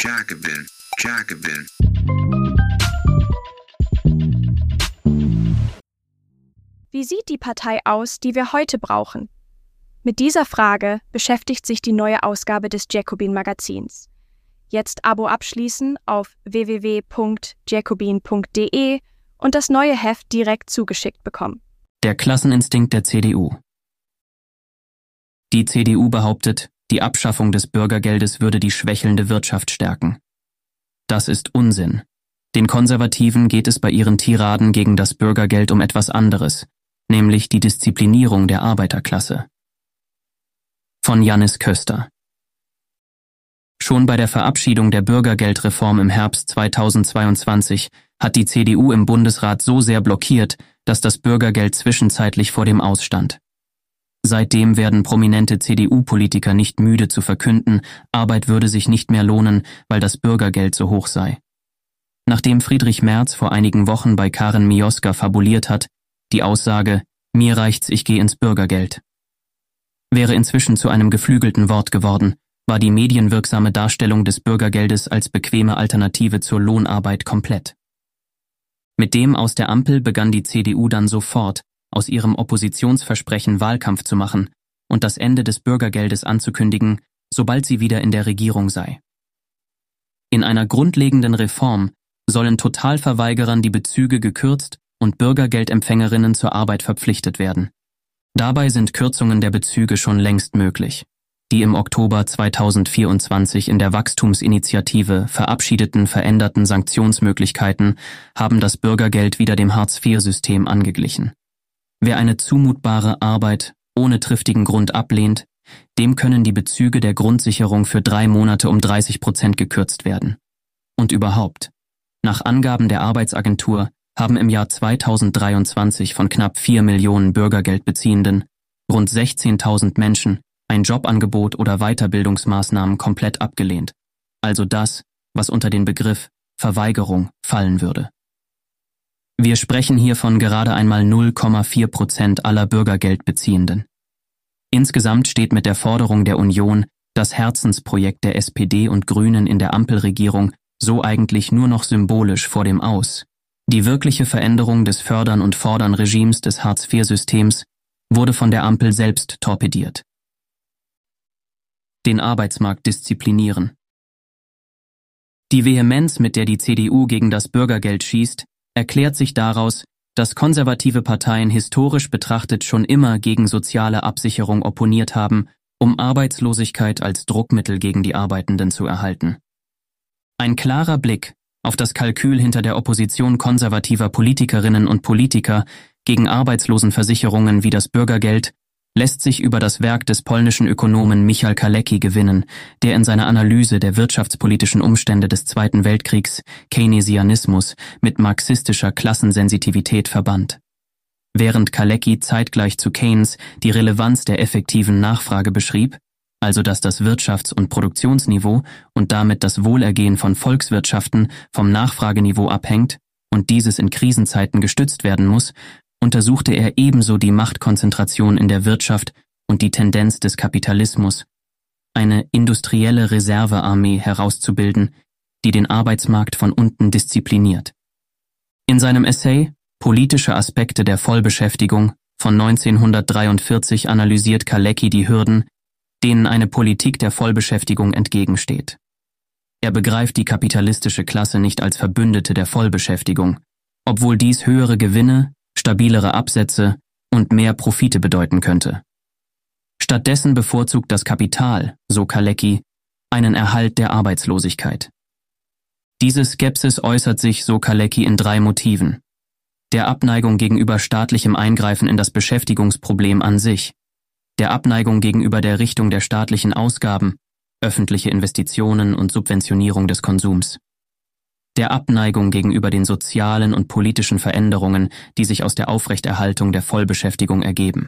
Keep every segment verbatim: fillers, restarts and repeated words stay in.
Jacobin, Jacobin. Wie sieht die Partei aus, die wir heute brauchen? Mit dieser Frage beschäftigt sich die neue Ausgabe des Jacobin-Magazins. Jetzt Abo abschließen auf w w w punkt jacobin punkt d e und das neue Heft direkt zugeschickt bekommen. Der Klasseninstinkt der C D U. Die C D U behauptet, die Abschaffung des Bürgergeldes würde die schwächelnde Wirtschaft stärken. Das ist Unsinn. Den Konservativen geht es bei ihren Tiraden gegen das Bürgergeld um etwas anderes, nämlich die Disziplinierung der Arbeiterklasse. Von Jannis Köster. Schon bei der Verabschiedung der Bürgergeldreform im Herbst zweitausendzweiundzwanzig hat die C D U im Bundesrat so sehr blockiert, dass das Bürgergeld zwischenzeitlich vor dem Aus stand. Seitdem werden prominente C D U-Politiker nicht müde zu verkünden, Arbeit würde sich nicht mehr lohnen, weil das Bürgergeld so hoch sei. Nachdem Friedrich Merz vor einigen Wochen bei Karen Mioska fabuliert hat, die Aussage, mir reicht's, ich gehe ins Bürgergeld, wäre inzwischen zu einem geflügelten Wort geworden, war die medienwirksame Darstellung des Bürgergeldes als bequeme Alternative zur Lohnarbeit komplett. Mit dem aus der Ampel begann die C D U dann sofort, aus ihrem Oppositionsversprechen Wahlkampf zu machen und das Ende des Bürgergeldes anzukündigen, sobald sie wieder in der Regierung sei. In einer grundlegenden Reform sollen Totalverweigerern die Bezüge gekürzt und Bürgergeldempfängerinnen zur Arbeit verpflichtet werden. Dabei sind Kürzungen der Bezüge schon längst möglich. Die im Oktober zweitausendvierundzwanzig in der Wachstumsinitiative verabschiedeten veränderten Sanktionsmöglichkeiten haben das Bürgergeld wieder dem Hartz-vier-System angeglichen. Wer eine zumutbare Arbeit ohne triftigen Grund ablehnt, dem können die Bezüge der Grundsicherung für drei Monate um dreißig Prozent gekürzt werden. Und überhaupt, nach Angaben der Arbeitsagentur haben im Jahr zweitausenddreiundzwanzig von knapp vier Millionen Bürgergeldbeziehenden rund sechzehntausend Menschen ein Jobangebot oder Weiterbildungsmaßnahmen komplett abgelehnt, also das, was unter den Begriff Verweigerung fallen würde. Wir sprechen hier von gerade einmal null Komma vier Prozent aller Bürgergeldbeziehenden. Insgesamt steht mit der Forderung der Union das Herzensprojekt der S P D und Grünen in der Ampelregierung so eigentlich nur noch symbolisch vor dem Aus. Die wirkliche Veränderung des Fördern- und Fordern-Regimes des Hartz-vier-Systems wurde von der Ampel selbst torpediert. Den Arbeitsmarkt disziplinieren. Die Vehemenz, mit der die C D U gegen das Bürgergeld schießt, erklärt sich daraus, dass konservative Parteien historisch betrachtet schon immer gegen soziale Absicherung opponiert haben, um Arbeitslosigkeit als Druckmittel gegen die Arbeitenden zu erhalten. Ein klarer Blick auf das Kalkül hinter der Opposition konservativer Politikerinnen und Politiker gegen Arbeitslosenversicherungen wie das Bürgergeld lässt sich über das Werk des polnischen Ökonomen Michał Kalecki gewinnen, der in seiner Analyse der wirtschaftspolitischen Umstände des Zweiten Weltkriegs Keynesianismus mit marxistischer Klassensensitivität verband. Während Kalecki zeitgleich zu Keynes die Relevanz der effektiven Nachfrage beschrieb, also dass das Wirtschafts- und Produktionsniveau und damit das Wohlergehen von Volkswirtschaften vom Nachfrageniveau abhängt und dieses in Krisenzeiten gestützt werden muss, untersuchte er ebenso die Machtkonzentration in der Wirtschaft und die Tendenz des Kapitalismus, eine industrielle Reservearmee herauszubilden, die den Arbeitsmarkt von unten diszipliniert. In seinem Essay Politische Aspekte der Vollbeschäftigung von neunzehnhundertdreiundvierzig analysiert Kalecki die Hürden, denen eine Politik der Vollbeschäftigung entgegensteht. Er begreift die kapitalistische Klasse nicht als Verbündete der Vollbeschäftigung, obwohl dies höhere Gewinne, stabilere Absätze und mehr Profite bedeuten könnte. Stattdessen bevorzugt das Kapital, so Kalecki, einen Erhalt der Arbeitslosigkeit. Diese Skepsis äußert sich, so Kalecki, in drei Motiven: der Abneigung gegenüber staatlichem Eingreifen in das Beschäftigungsproblem an sich, der Abneigung gegenüber der Richtung der staatlichen Ausgaben, öffentliche Investitionen und Subventionierung des Konsums, der Abneigung gegenüber den sozialen und politischen Veränderungen, die sich aus der Aufrechterhaltung der Vollbeschäftigung ergeben.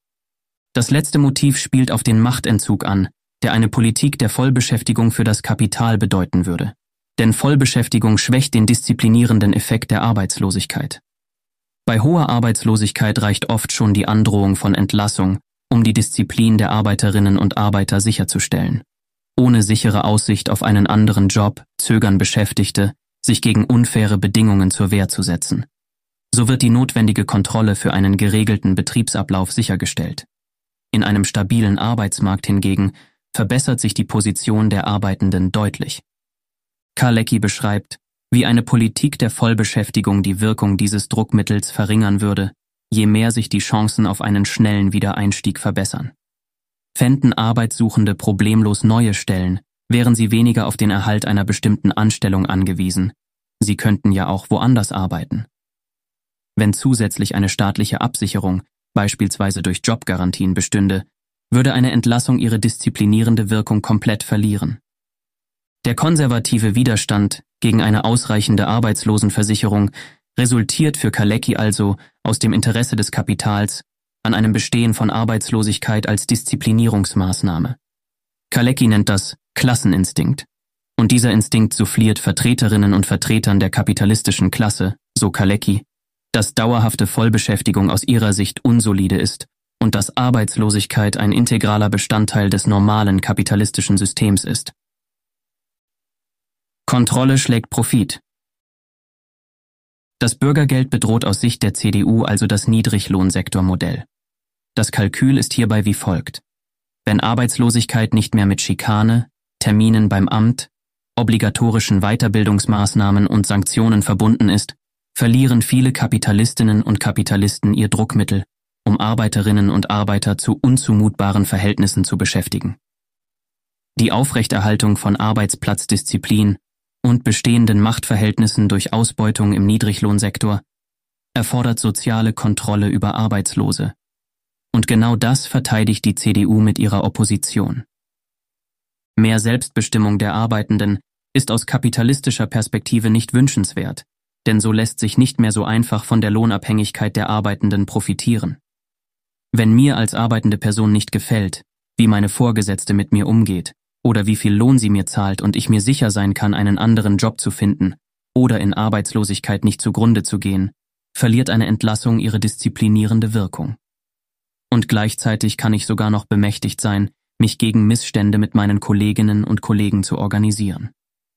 Das letzte Motiv spielt auf den Machtentzug an, der eine Politik der Vollbeschäftigung für das Kapital bedeuten würde. Denn Vollbeschäftigung schwächt den disziplinierenden Effekt der Arbeitslosigkeit. Bei hoher Arbeitslosigkeit reicht oft schon die Androhung von Entlassung, um die Disziplin der Arbeiterinnen und Arbeiter sicherzustellen. Ohne sichere Aussicht auf einen anderen Job zögern Beschäftigte, sich gegen unfaire Bedingungen zur Wehr zu setzen. So wird die notwendige Kontrolle für einen geregelten Betriebsablauf sichergestellt. In einem stabilen Arbeitsmarkt hingegen verbessert sich die Position der Arbeitenden deutlich. Kalecki beschreibt, wie eine Politik der Vollbeschäftigung die Wirkung dieses Druckmittels verringern würde, je mehr sich die Chancen auf einen schnellen Wiedereinstieg verbessern. Fänden Arbeitssuchende problemlos neue Stellen, wären sie weniger auf den Erhalt einer bestimmten Anstellung angewiesen. Sie könnten ja auch woanders arbeiten. Wenn zusätzlich eine staatliche Absicherung, beispielsweise durch Jobgarantien, bestünde, würde eine Entlassung ihre disziplinierende Wirkung komplett verlieren. Der konservative Widerstand gegen eine ausreichende Arbeitslosenversicherung resultiert für Kalecki also aus dem Interesse des Kapitals an einem Bestehen von Arbeitslosigkeit als Disziplinierungsmaßnahme. Kalecki nennt das Klasseninstinkt. Und dieser Instinkt souffliert Vertreterinnen und Vertretern der kapitalistischen Klasse, so Kalecki, dass dauerhafte Vollbeschäftigung aus ihrer Sicht unsolide ist und dass Arbeitslosigkeit ein integraler Bestandteil des normalen kapitalistischen Systems ist. Kontrolle schlägt Profit. Das Bürgergeld bedroht aus Sicht der C D U also das Niedriglohnsektormodell. Das Kalkül ist hierbei wie folgt. Wenn Arbeitslosigkeit nicht mehr mit Schikane, Terminen beim Amt, obligatorischen Weiterbildungsmaßnahmen und Sanktionen verbunden ist, verlieren viele Kapitalistinnen und Kapitalisten ihr Druckmittel, um Arbeiterinnen und Arbeiter zu unzumutbaren Verhältnissen zu beschäftigen. Die Aufrechterhaltung von Arbeitsplatzdisziplin und bestehenden Machtverhältnissen durch Ausbeutung im Niedriglohnsektor erfordert soziale Kontrolle über Arbeitslose. Und genau das verteidigt die C D U mit ihrer Opposition. Mehr Selbstbestimmung der Arbeitenden ist aus kapitalistischer Perspektive nicht wünschenswert, denn so lässt sich nicht mehr so einfach von der Lohnabhängigkeit der Arbeitenden profitieren. Wenn mir als arbeitende Person nicht gefällt, wie meine Vorgesetzte mit mir umgeht, oder wie viel Lohn sie mir zahlt und ich mir sicher sein kann, einen anderen Job zu finden oder in Arbeitslosigkeit nicht zugrunde zu gehen, verliert eine Entlassung ihre disziplinierende Wirkung. Und gleichzeitig kann ich sogar noch bemächtigt sein, mich gegen Missstände mit meinen Kolleginnen und Kollegen zu organisieren.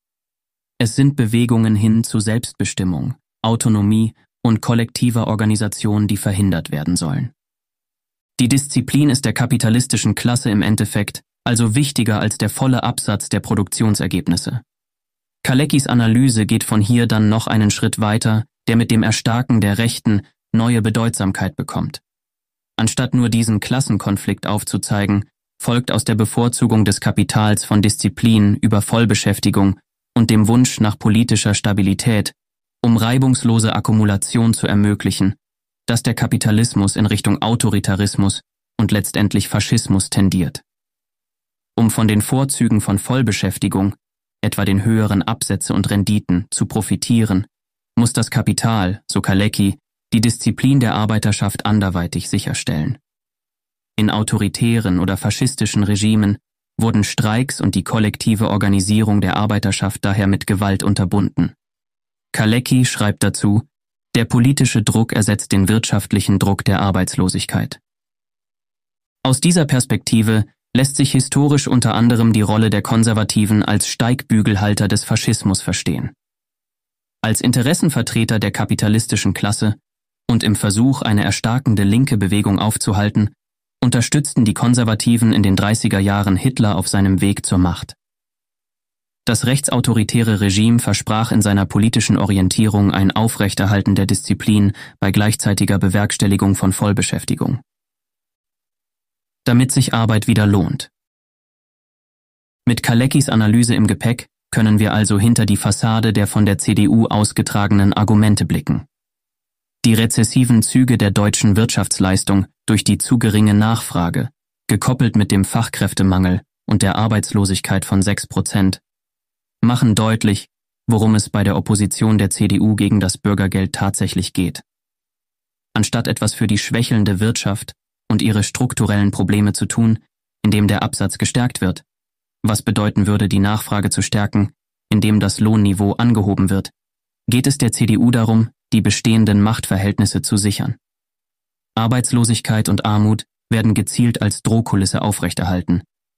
Es sind Bewegungen hin zu Selbstbestimmung, Autonomie und kollektiver Organisation, die verhindert werden sollen. Die Disziplin ist der kapitalistischen Klasse im Endeffekt also wichtiger als der volle Absatz der Produktionsergebnisse. Kaleckis Analyse geht von hier dann noch einen Schritt weiter, der mit dem Erstarken der Rechten neue Bedeutsamkeit bekommt. Anstatt nur diesen Klassenkonflikt aufzuzeigen, folgt aus der Bevorzugung des Kapitals von Disziplin über Vollbeschäftigung und dem Wunsch nach politischer Stabilität, um reibungslose Akkumulation zu ermöglichen, dass der Kapitalismus in Richtung Autoritarismus und letztendlich Faschismus tendiert. Um von den Vorzügen von Vollbeschäftigung, etwa den höheren Absätze und Renditen, zu profitieren, muss das Kapital, so Kalecki, die Disziplin der Arbeiterschaft anderweitig sicherstellen. In autoritären oder faschistischen Regimen wurden Streiks und die kollektive Organisierung der Arbeiterschaft daher mit Gewalt unterbunden. Kalecki schreibt dazu, der politische Druck ersetzt den wirtschaftlichen Druck der Arbeitslosigkeit. Aus dieser Perspektive lässt sich historisch unter anderem die Rolle der Konservativen als Steigbügelhalter des Faschismus verstehen. Als Interessenvertreter der kapitalistischen Klasse und im Versuch, eine erstarkende linke Bewegung aufzuhalten, unterstützten die Konservativen in den dreißiger Jahren Hitler auf seinem Weg zur Macht. Das rechtsautoritäre Regime versprach in seiner politischen Orientierung ein Aufrechterhalten der Disziplin bei gleichzeitiger Bewerkstelligung von Vollbeschäftigung. Damit sich Arbeit wieder lohnt. Mit Kaleckis Analyse im Gepäck können wir also hinter die Fassade der von der C D U ausgetragenen Argumente blicken. Die rezessiven Züge der deutschen Wirtschaftsleistung durch die zu geringe Nachfrage, gekoppelt mit dem Fachkräftemangel und der Arbeitslosigkeit von sechs Prozent, machen deutlich, worum es bei der Opposition der C D U gegen das Bürgergeld tatsächlich geht. Anstatt etwas für die schwächelnde Wirtschaft und ihre strukturellen Probleme zu tun, indem der Absatz gestärkt wird, was bedeuten würde, die Nachfrage zu stärken, indem das Lohnniveau angehoben wird, geht es der C D U darum, die bestehenden Machtverhältnisse zu sichern. Arbeitslosigkeit und Armut werden gezielt als Drohkulisse aufrechterhalten,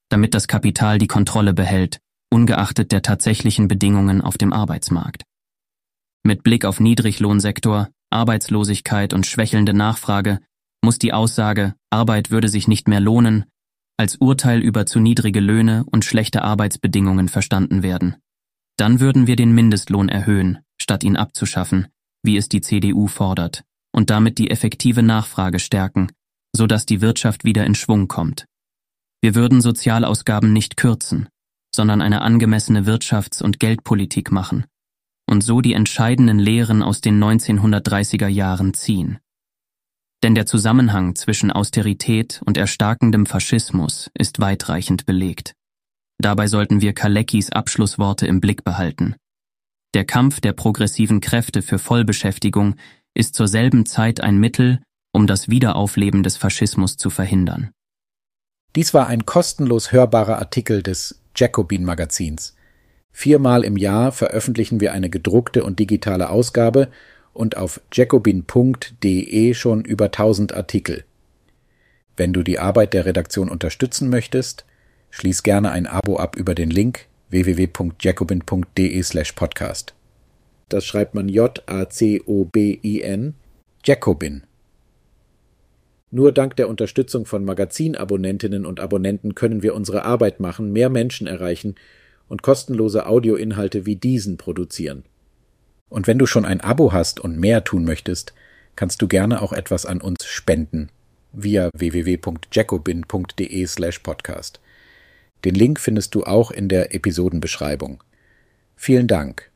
damit das Kapital die Kontrolle behält, ungeachtet der tatsächlichen Bedingungen auf dem Arbeitsmarkt. Mit Blick auf Niedriglohnsektor, Arbeitslosigkeit und schwächelnde Nachfrage muss die Aussage, Arbeit würde sich nicht mehr lohnen, als Urteil über zu niedrige Löhne und schlechte Arbeitsbedingungen verstanden werden. Dann würden wir den Mindestlohn erhöhen, statt ihn abzuschaffen, wie es die C D U fordert, und damit die effektive Nachfrage stärken, sodass die Wirtschaft wieder in Schwung kommt. Wir würden Sozialausgaben nicht kürzen, sondern eine angemessene Wirtschafts- und Geldpolitik machen und so die entscheidenden Lehren aus den neunzehnhundertdreißiger Jahren ziehen. Denn der Zusammenhang zwischen Austerität und erstarkendem Faschismus ist weitreichend belegt. Dabei sollten wir Kaleckis Abschlussworte im Blick behalten. Der Kampf der progressiven Kräfte für Vollbeschäftigung ist zur selben Zeit ein Mittel, um das Wiederaufleben des Faschismus zu verhindern. Dies war ein kostenlos hörbarer Artikel des Jacobin-Magazins. Viermal im Jahr veröffentlichen wir eine gedruckte und digitale Ausgabe und auf jacobin punkt de schon über tausend Artikel. Wenn du die Arbeit der Redaktion unterstützen möchtest, schließ gerne ein Abo ab über den Link w w w punkt jacobin punkt de slash podcast. Das schreibt man J A C O B I N, Jacobin. Nur dank der Unterstützung von Magazinabonnentinnen und Abonnenten können wir unsere Arbeit machen, mehr Menschen erreichen und kostenlose Audioinhalte wie diesen produzieren. Und wenn du schon ein Abo hast und mehr tun möchtest, kannst du gerne auch etwas an uns spenden via w w w punkt jacobin punkt de slash podcast. Den Link findest du auch in der Episodenbeschreibung. Vielen Dank.